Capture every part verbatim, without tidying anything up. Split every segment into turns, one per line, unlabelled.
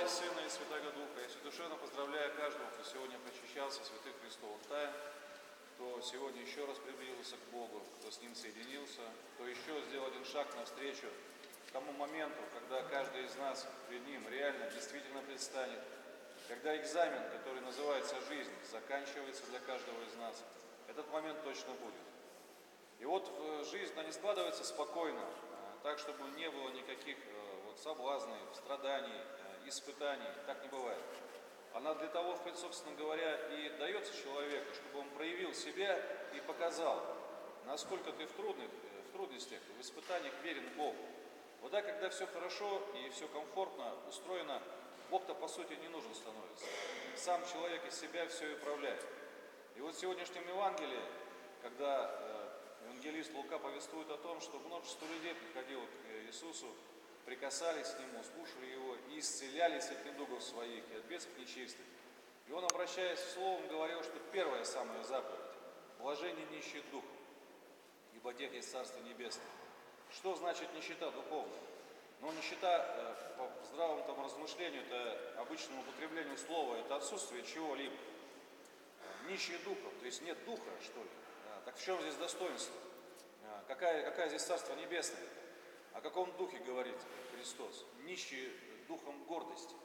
и Сына, и Святаго Духа. Я душевно поздравляю каждого, кто сегодня причащался святых Христовых тайн, кто сегодня еще раз приблизился к Богу, кто с Ним соединился, кто еще сделал один шаг навстречу тому моменту, когда каждый из нас перед Ним реально, действительно предстанет, когда экзамен, который называется жизнь, заканчивается для каждого из нас. Этот момент точно будет. И вот жизнь, она не складывается спокойно, так, чтобы не было никаких вот, соблазнов, страданий, испытаний. Так не бывает. Она для того, собственно говоря, и дается человеку, чтобы он проявил себя и показал, насколько ты в, трудных, в трудностях, в испытаниях верен Богу. Вот так, когда все хорошо и все комфортно устроено, Бог-то по сути не нужен становится. Сам человек из себя все и управляет. И вот в сегодняшнем Евангелии, когда э, евангелист Лука повествует о том, что множество людей приходило к Иисусу, прикасались к Нему, слушали Его и исцелялись от недугов своих и от бесов нечистых. И Он, обращаясь к словам, говорил, что первая самая заповедь – блажение нищих духом, ибо тех есть Царство Небесное. Что значит нищета духовная? Но нищета э, по здравому там размышлению, это обычному употреблению слова, это отсутствие чего-либо. Нищие духом, то есть нет духа, что ли. А, так в чем здесь достоинство? А, какая, какая здесь Царство Небесное? О каком духе говорит Христос? Нищие духом гордости,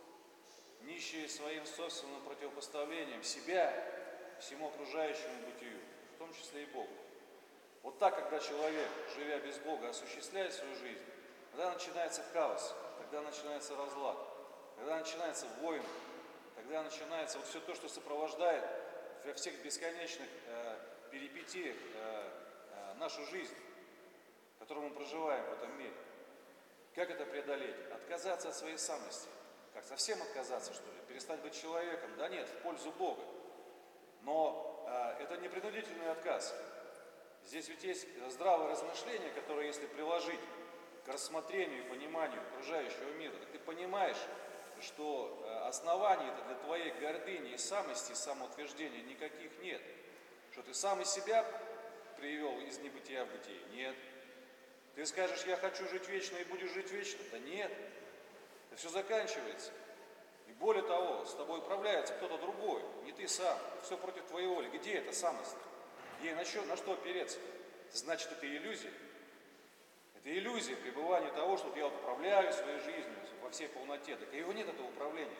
нищие своим собственным противопоставлением себя всему окружающему бытию, в том числе и Богу. Вот так, когда человек, живя без Бога, осуществляет свою жизнь, тогда начинается хаос, тогда начинается разлад, тогда начинается война, тогда начинается вот все то, что сопровождает во всех бесконечных э, перипетиях э, э, нашу жизнь, которую мы проживаем в этом мире. Как это преодолеть? Отказаться от своей самости. Как, совсем отказаться, что ли? Перестать быть человеком? Да нет, в пользу Бога. Но э, это не принудительный отказ. Здесь ведь есть здравое размышление, которое, если приложить к рассмотрению и пониманию окружающего мира, так ты понимаешь, что оснований-то для твоей гордыни и самости, и самоутверждения никаких нет. Что ты сам из себя привел из небытия в бытие? Нет. Ты скажешь, я хочу жить вечно и будешь жить вечно? Да нет. Это все заканчивается. И более того, с тобой управляется кто-то другой, не ты сам. Все против твоей воли. Где эта самость? Ей на что, на что опереться? Значит, это иллюзия. Это иллюзия пребывания того, что я вот управляю своей жизнью во всей полноте. Так и его нет, этого управления.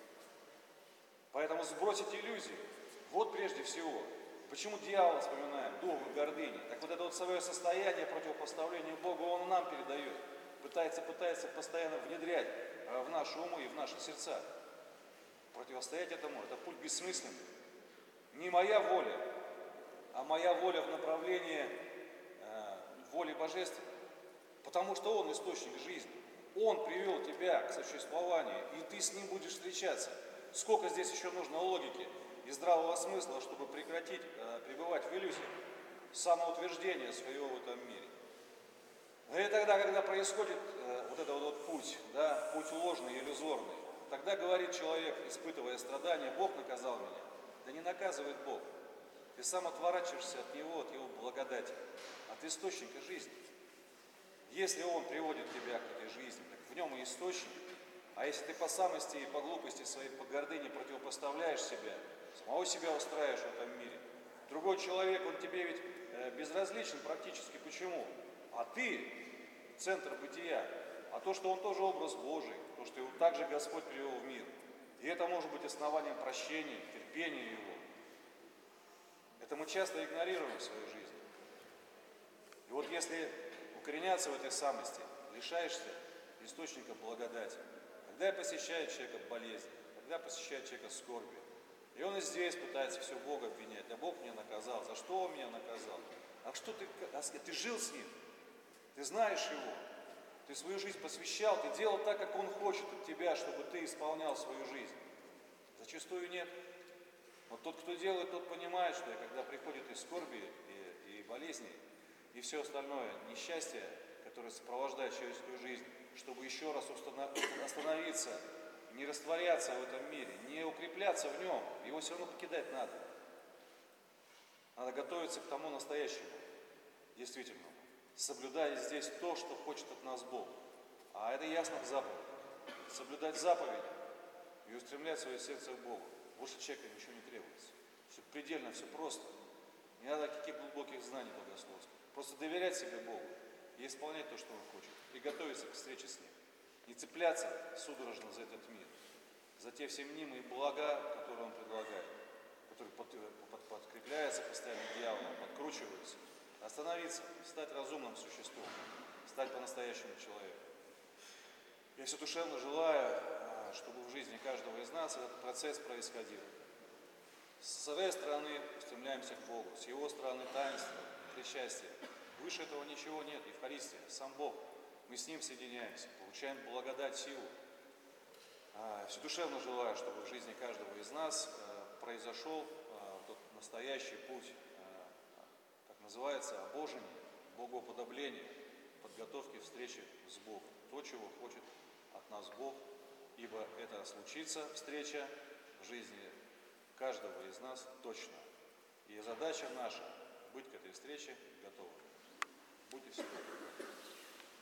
Поэтому сбросить иллюзии. Вот прежде всего. Почему дьявол вспоминаем? Дух гордыни. Так вот это вот свое состояние противопоставления Богу он нам передает. Пытается, пытается постоянно внедрять в наши умы и в наши сердца. Противостоять этому, это путь бессмысленный. Не моя воля, а моя воля в направлении э, воли божественной. Потому что Он источник жизни. Он привел тебя к существованию, и ты с Ним будешь встречаться. Сколько здесь еще нужно логики и здравого смысла, чтобы прекратить э, пребывать в иллюзиях, самоутверждение своего в этом мире. И тогда, когда происходит э, вот этот вот путь, да, путь ложный, иллюзорный, тогда говорит человек, испытывая страдания, Бог наказал меня. Да не наказывает Бог. Ты сам отворачиваешься от Него, от Его благодати, от источника жизни. Если Он приводит тебя к этой жизни, так в нем и источник. А если ты по самости и по глупости своей, по гордыне противопоставляешь себя, самого себя устраиваешь в этом мире, другой человек, он тебе ведь э, безразличен практически. Почему? А ты центр бытия. А то, что он тоже образ Божий, то, что его также Господь привел в мир. И это может быть основанием прощения, терпения Его. Это мы часто игнорируем в своей жизни. И вот если укореняться в этой самости, лишаешься источника благодати. Когда посещает человека болезнь, когда посещает человека скорби. И он и здесь пытается все Бога обвинять. А Бог меня наказал. За что Он меня наказал? А что ты, а ты жил с Ним? Ты знаешь Его? Ты свою жизнь посвящал, ты делал так, как Он хочет от тебя, чтобы ты исполнял свою жизнь. Зачастую нет. Но тот, кто делает, тот понимает, что когда приходят и скорби, и, и болезни, и все остальное, несчастье, которое сопровождает человеческую жизнь, чтобы еще раз остановиться, не растворяться в этом мире, не укрепляться в нем, его все равно покидать надо. Надо готовиться к тому настоящему, действительно, соблюдая здесь то, что хочет от нас Бог. А это ясно в заповеди. Соблюдать заповеди, и устремлять свое сердце к Богу. Больше человека ничего не требуется. Все предельно, все просто. Не надо каких глубоких знаний богословских. Просто доверять себе Богу и исполнять то, что Он хочет. И готовиться к встрече с Ним. Не цепляться судорожно за этот мир, за те все мнимые блага, которые Он предлагает, которые под, под, подкрепляются постоянно дьяволом, подкручиваются. Остановиться, стать разумным существом, стать по-настоящему человеком. Я все душевно желаю, чтобы в жизни каждого из нас этот процесс происходил. С своей стороны устремляемся к Богу, с Его стороны таинство, причастие. Выше этого ничего нет, Евхаристия, сам Бог. Мы с Ним соединяемся, получаем благодать, силу. Все душевно желаю, чтобы в жизни каждого из нас произошел тот настоящий путь, как называется, обожения, богоуподобления, подготовки встречи с Богом. То, чего хочет от нас Бог, ибо это случится, встреча в жизни каждого из нас точно. И задача наша быть к этой встрече готовыми. Будьте всегда готовы.